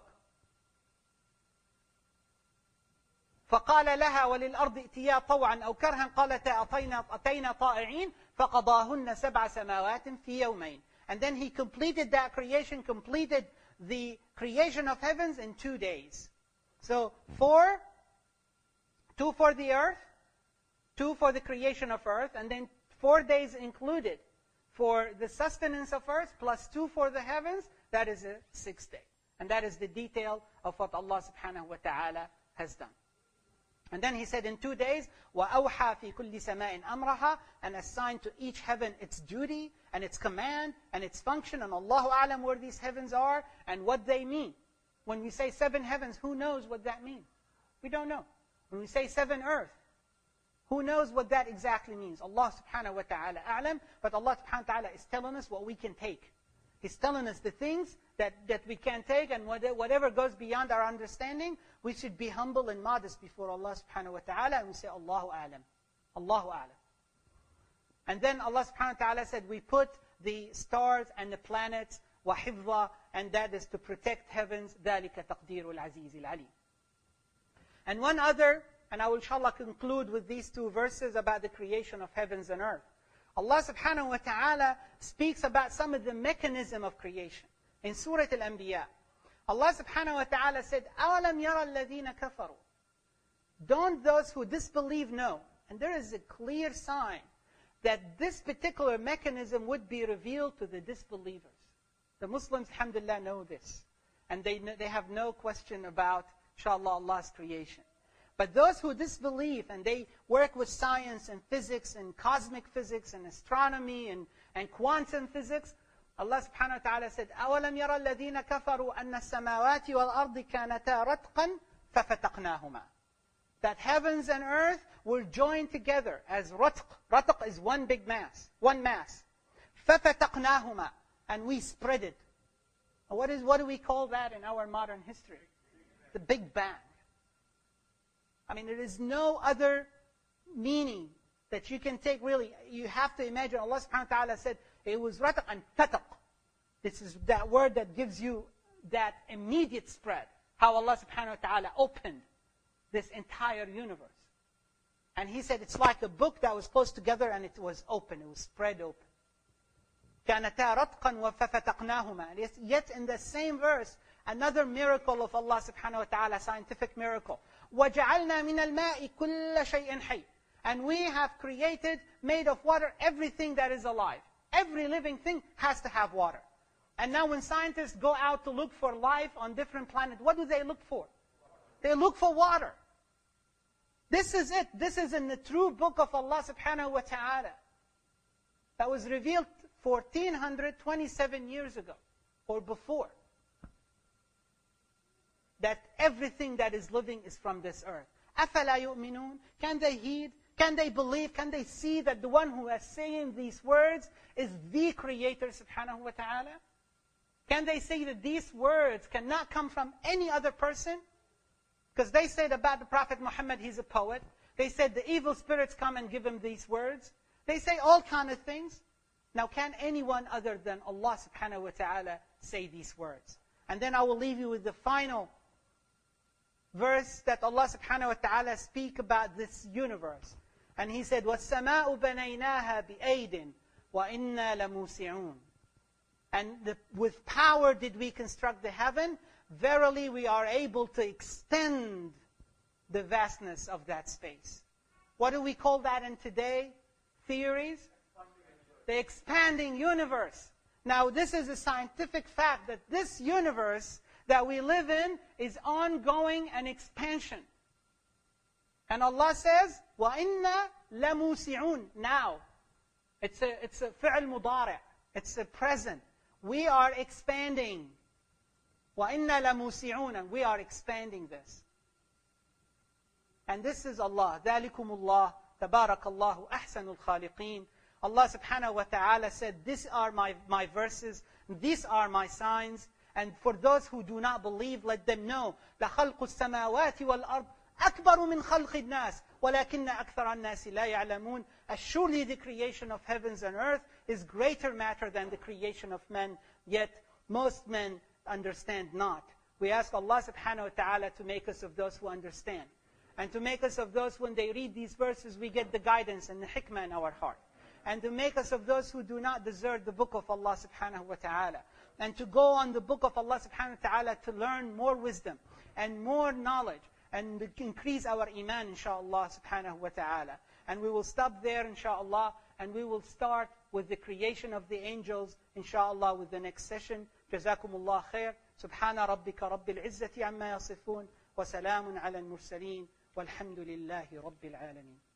فقال لها وللأرض ائتيا طوعا أو كرها قالتا أتينا أتينا طائعين فقضاهن سبع سماوات في يومين. And then He completed that creation, completed the creation of heavens in two days. So four, two for the earth, two for the creation of earth, and then four days included for the sustenance of earth, plus two for the heavens. That is a sixth day. And that is the detail of what Allah subhanahu wa ta'ala has done. And then He said in two days, وَأَوْحَى فِي كُلِّ سَمَاءٍ أَمْرَهَا, and assigned to each heaven its duty, and its command, and its function, and Allahu A'lam where these heavens are, and what they mean. When we say seven heavens, who knows what that means? We don't know. When we say seven earth, who knows what that exactly means? Allah subhanahu wa ta'ala a'lam, but Allah subhanahu wa ta'ala is telling us what we can take. He's telling us the things that, that we can take, and whatever goes beyond our understanding, we should be humble and modest before Allah subhanahu wa ta'ala, and we say, Allahu a'lam. Allahu a'lam. And then Allah subhanahu wa ta'ala said, we put the stars and the planets, وَحِفْظًا, and that is to protect heavens, ذَلِكَ تَقْدِيرُ الْعَزِيزِ الْعَلِيمِ. And one other, and I will inshallah conclude with these two verses about the creation of heavens and earth. Allah subhanahu wa ta'ala speaks about some of the mechanism of creation. In Surah Al-Anbiya, Allah subhanahu wa ta'ala said, أَوَلَمْ يَرَى الَّذِينَ كَفَرُوا. Don't those who disbelieve know? And there is a clear sign that this particular mechanism would be revealed to the disbelievers. The Muslims, alhamdulillah, know this. And they, they have no question about, inshallah, Allah's creation. But those who disbelieve and they work with science and physics and cosmic physics and astronomy and, and quantum physics, Allah subhanahu wa ta'ala said, أَوَلَمْ يَرَى الَّذِينَ كَفَرُوا أَنَّ السَّمَاوَاتِ وَالْأَرْضِ كَانَتَا رَتْقًا فَفَتَقْنَاهُمَا. That heavens and earth will join together as ratq. Ratq is one big mass, one mass. فَفَتَقْنَاهُمَا. And we spread it. What is, what do we call that in our modern history? The Big Bang. I mean, there is no other meaning that you can take really, you have to imagine Allah subhanahu wa ta'ala said, it was rataq and fataq. This is that word that gives you that immediate spread. How Allah subhanahu wa ta'ala opened this entire universe. And He said it's like a book that was closed together and it was open, it was spread open. كَانَتَا رَتْقًا وَفَفَتَقْنَاهُمَا. Yet in the same verse, another miracle of Allah subhanahu wa ta'ala, scientific miracle. وَجَعَلْنَا مِنَ الْمَاءِ كُلَّ شَيْءٍ حَيٍّ. And we have created, made of water, everything that is alive. Every living thing has to have water. And now when scientists go out to look for life on different planets, what do they look for? They look for water. This is it. This is in the true book of Allah subhanahu wa ta'ala. That was revealed one thousand four hundred twenty-seven years ago, or before. That everything that is living is from this earth. أَفَلَا يُؤْمِنُونَ. Can they heed? Can they believe? Can they see that the one who is saying these words is the Creator subhanahu wa ta'ala? Can they say that these words cannot come from any other person? Because they said about the Prophet Muhammad, he's a poet. They said the evil spirits come and give him these words. They say all kind of things. Now can anyone other than Allah subhanahu wa ta'ala say these words? And then I will leave you with the final verse that Allah subhanahu wa ta'ala speak about this universe. And He said, وَالسَّمَاءُ بَنَيْنَاهَا بِأَيْدٍ وَإِنَّا لَمُوسِعُونَ. And the, with power did we construct the heaven. Verily we are able to extend the vastness of that space. What do we call that in today? Theories? The expanding universe. Now this is a scientific fact that this universe that we live in is ongoing and expansion. And Allah says, وَإِنَّا لَمُوسِعُونَ. Now, it's a, it's a fi'l mudari'. It's a present. We are expanding. وَإِنَّا لَمُوسِعُونَ. And we are expanding this. And this is Allah. ذَلِكُمُ اللَّهُ تَبَارَكَ اللَّهُ أَحْسَنُ الْخَالِقِينَ. Allah subhanahu wa ta'ala said, these are my, my verses, these are my signs. And for those who do not believe, let them know, لَخَلْقُ السَّمَاوَاتِ وَالْأَرْضِ أَكْبَرُ مِنْ خَلْقِ النَّاسِ وَلَكِنَّ أَكْثَرَ النَّاسِ لَا يَعْلَمُونَ. As surely the creation of heavens and earth is greater matter than the creation of men, yet most men understand not. We ask Allah subhanahu wa ta'ala to make us of those who understand. And to make us of those, when they read these verses, we get the guidance and the hikmah in our heart. And to make us of those who do not desert the book of Allah subhanahu wa ta'ala. And to go on the book of Allah subhanahu wa ta'ala to learn more wisdom and more knowledge. And to increase our iman, inshaAllah subhanahu wa ta'ala. And we will stop there, inshaAllah. And we will start with the creation of the angels, inshaAllah, with the next session. Jazakumullah khair. Subhana rabbika rabbil izzati amma yasifun. Wa salamun ala al-mursaleen. Walhamdulillahi rabbil alameen.